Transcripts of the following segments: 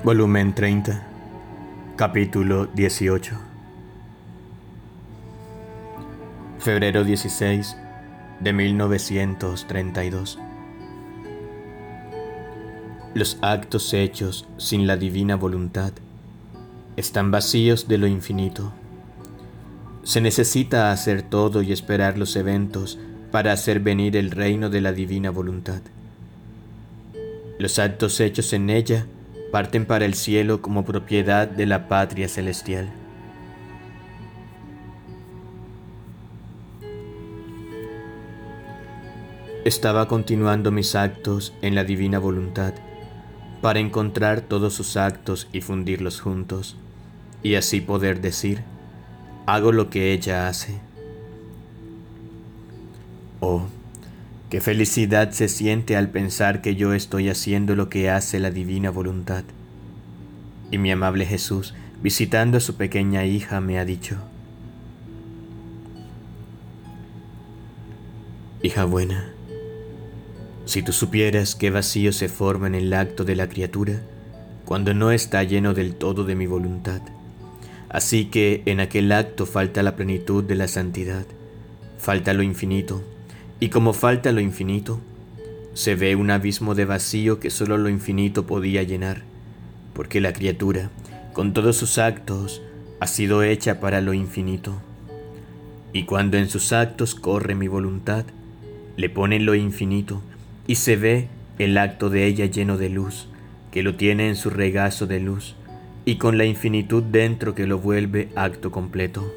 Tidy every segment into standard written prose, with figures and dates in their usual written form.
Volumen 30, capítulo 18. Febrero 16 de 1932. Los actos hechos sin la divina voluntad están vacíos de lo infinito. Se necesita hacer todo y esperar los eventos para hacer venir el reino de la divina voluntad. Los actos hechos en ella parten para el cielo como propiedad de la patria celestial. Estaba continuando mis actos en la divina voluntad para encontrar todos sus actos y fundirlos juntos, y así poder decir: hago lo que ella hace. Oh, qué felicidad se siente al pensar que yo estoy haciendo lo que hace la divina voluntad. Y mi amable Jesús, visitando a su pequeña hija, me ha dicho: hija buena, si tú supieras qué vacío se forma en el acto de la criatura cuando no está lleno del todo de mi voluntad. Así que en aquel acto falta la plenitud de la santidad, falta lo infinito, y como falta lo infinito, se ve un abismo de vacío que solo lo infinito podía llenar, porque la criatura, con todos sus actos, ha sido hecha para lo infinito. Y cuando en sus actos corre mi voluntad, le pone lo infinito, y se ve el acto de ella lleno de luz, que lo tiene en su regazo de luz, y con la infinitud dentro que lo vuelve acto completo.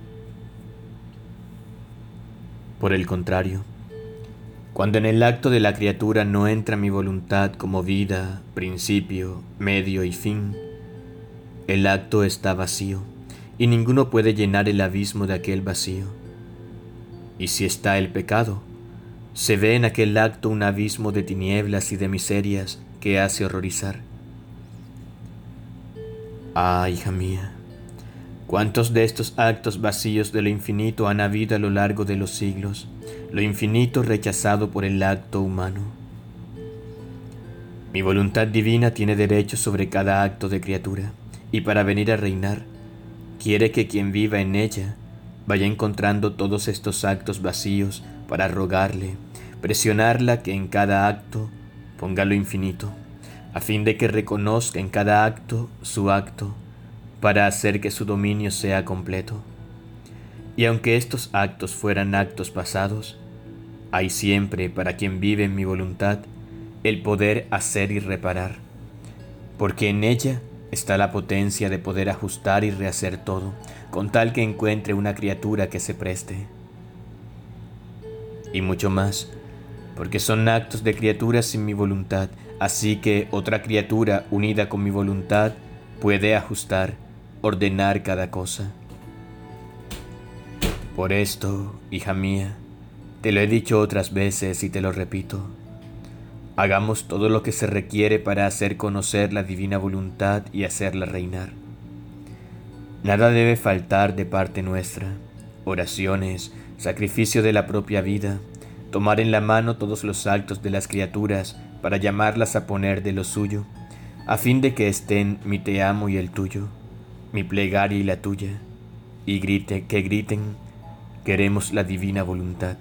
Por el contrario, cuando en el acto de la criatura no entra mi voluntad como vida, principio, medio y fin, el acto está vacío, y ninguno puede llenar el abismo de aquel vacío. Y si está el pecado, se ve en aquel acto un abismo de tinieblas y de miserias que hace horrorizar. Ah, hija mía, ¿cuántos de estos actos vacíos de lo infinito han habido a lo largo de los siglos, lo infinito rechazado por el acto humano? Mi voluntad divina tiene derecho sobre cada acto de criatura, y para venir a reinar, quiere que quien viva en ella vaya encontrando todos estos actos vacíos para rogarle, presionarla que en cada acto ponga lo infinito, a fin de que reconozca en cada acto su acto, para hacer que su dominio sea completo. Y aunque estos actos fueran actos pasados, hay siempre para quien vive en mi voluntad el poder hacer y reparar, porque en ella está la potencia de poder ajustar y rehacer todo, con tal que encuentre una criatura que se preste. Y mucho más, porque son actos de criaturas sin mi voluntad, así que otra criatura unida con mi voluntad puede ajustar, ordenar cada cosa. Por esto, hija mía, te lo he dicho otras veces y te lo repito: hagamos todo lo que se requiere para hacer conocer la divina voluntad y hacerla reinar. Nada debe faltar de parte nuestra: oraciones, sacrificio de la propia vida, tomar en la mano todos los actos de las criaturas para llamarlas a poner de lo suyo, a fin de que estén mi te amo y el tuyo, mi plegaria y la tuya, y que griten: queremos la divina voluntad.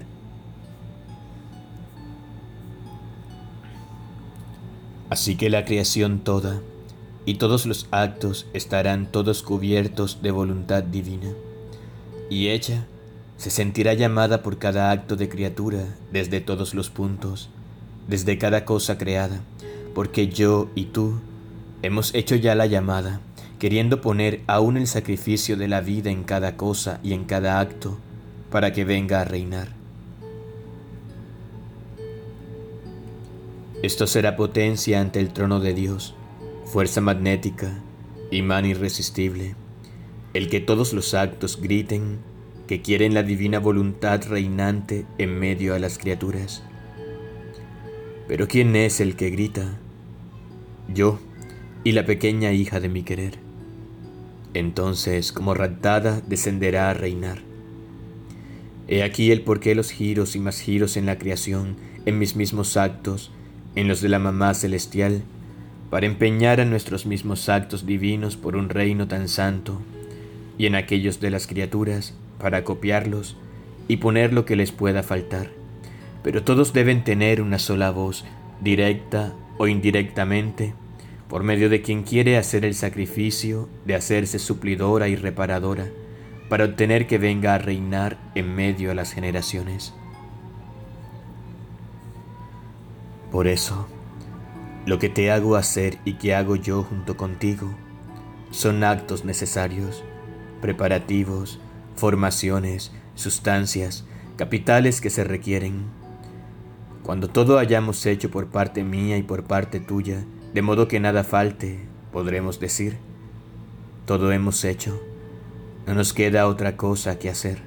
Así que la creación toda y todos los actos estarán todos cubiertos de voluntad divina, y ella se sentirá llamada por cada acto de criatura desde todos los puntos, desde cada cosa creada, porque yo y tú hemos hecho ya la llamada, queriendo poner aún el sacrificio de la vida en cada cosa y en cada acto, para que venga a reinar. Esto será potencia ante el trono de Dios, fuerza magnética, imán irresistible, el que todos los actos griten que quieren la divina voluntad reinante en medio a las criaturas. Pero ¿quién es el que grita? Yo y la pequeña hija de mi querer. Entonces, como raptada, descenderá a reinar. He aquí el porqué los giros y más giros en la creación, en mis mismos actos, en los de la mamá celestial, para empeñar a nuestros mismos actos divinos por un reino tan santo, y en aquellos de las criaturas, para copiarlos y poner lo que les pueda faltar. Pero todos deben tener una sola voz, directa o indirectamente, por medio de quien quiere hacer el sacrificio de hacerse suplidora y reparadora, para obtener que venga a reinar en medio de las generaciones. Por eso, lo que te hago hacer y que hago yo junto contigo son actos necesarios, preparativos, formaciones, sustancias, capitales que se requieren. Cuando todo hayamos hecho por parte mía y por parte tuya, de modo que nada falte, podremos decir, todo hemos hecho, no nos queda otra cosa que hacer.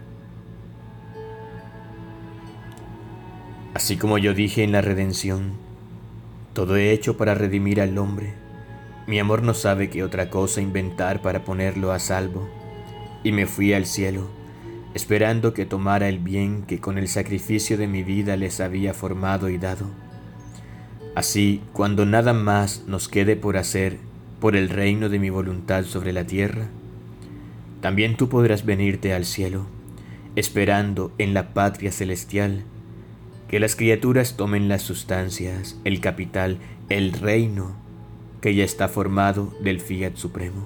Así como yo dije en la redención, todo he hecho para redimir al hombre, mi amor no sabe qué otra cosa inventar para ponerlo a salvo, y me fui al cielo, esperando que tomara el bien que con el sacrificio de mi vida les había formado y dado. Así, cuando nada más nos quede por hacer por el reino de mi voluntad sobre la tierra, también tú podrás venirte al cielo, esperando en la patria celestial que las criaturas tomen las sustancias, el capital, el reino que ya está formado del Fiat Supremo.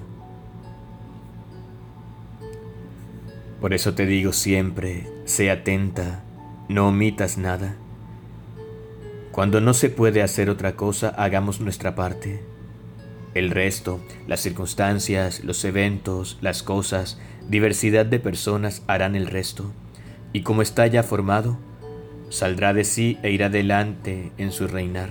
Por eso te digo siempre, sé atenta, no omitas nada. Cuando no se puede hacer otra cosa, hagamos nuestra parte. El resto, las circunstancias, los eventos, las cosas, diversidad de personas harán el resto. Y como está ya formado, saldrá de sí e irá adelante en su reinar.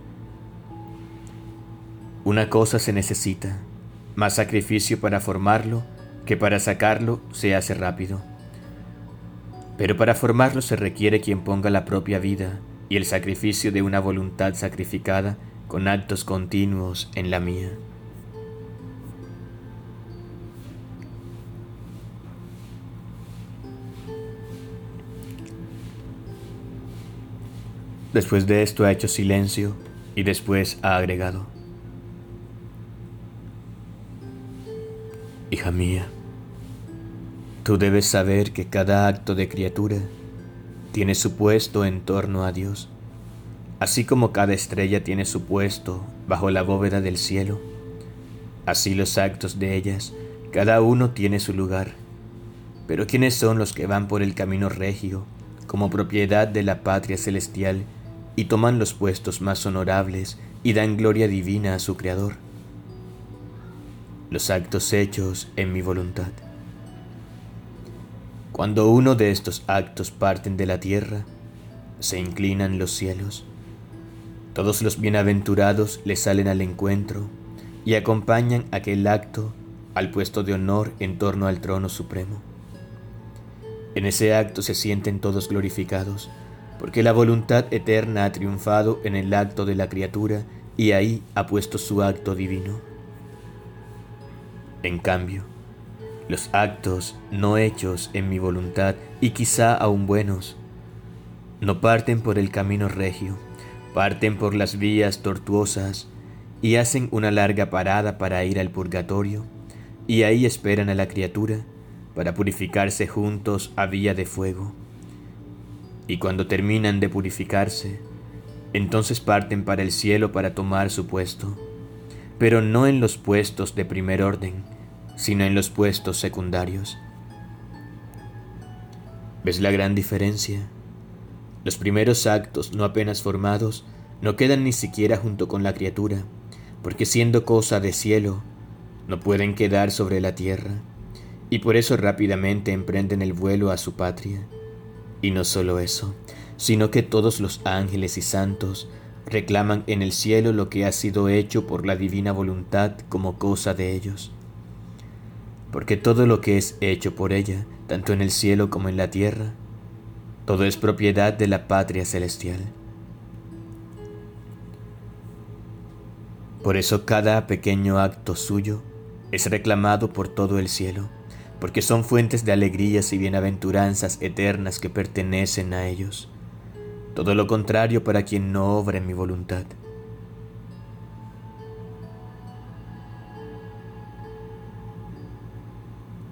Una cosa se necesita, más sacrificio para formarlo que para sacarlo se hace rápido. Pero para formarlo se requiere quien ponga la propia vida y el sacrificio de una voluntad sacrificada con actos continuos en la mía. Después de esto ha hecho silencio y después ha agregado: hija mía, tú debes saber que cada acto de criatura tiene su puesto en torno a Dios, así como cada estrella tiene su puesto bajo la bóveda del cielo. Así los actos de ellas, cada uno tiene su lugar. Pero ¿quiénes son los que van por el camino regio, como propiedad de la patria celestial, y toman los puestos más honorables y dan gloria divina a su Creador? Los actos hechos en mi voluntad. Cuando uno de estos actos parten de la tierra, se inclinan los cielos. Todos los bienaventurados le salen al encuentro y acompañan aquel acto al puesto de honor en torno al trono supremo. En ese acto se sienten todos glorificados, porque la voluntad eterna ha triunfado en el acto de la criatura y ahí ha puesto su acto divino. En cambio, los actos no hechos en mi voluntad, y quizá aún buenos, no parten por el camino regio, parten por las vías tortuosas y hacen una larga parada para ir al purgatorio, y ahí esperan a la criatura para purificarse juntos a vía de fuego. Y cuando terminan de purificarse, entonces parten para el cielo para tomar su puesto, pero no en los puestos de primer orden, sino en los puestos secundarios. ¿Ves la gran diferencia? Los primeros actos no apenas formados no quedan ni siquiera junto con la criatura, porque siendo cosa de cielo, no pueden quedar sobre la tierra, y por eso rápidamente emprenden el vuelo a su patria. Y no solo eso, sino que todos los ángeles y santos reclaman en el cielo lo que ha sido hecho por la divina voluntad como cosa de ellos. Porque todo lo que es hecho por ella, tanto en el cielo como en la tierra, todo es propiedad de la patria celestial. Por eso cada pequeño acto suyo es reclamado por todo el cielo, porque son fuentes de alegrías y bienaventuranzas eternas que pertenecen a ellos. Todo lo contrario para quien no obra en mi voluntad.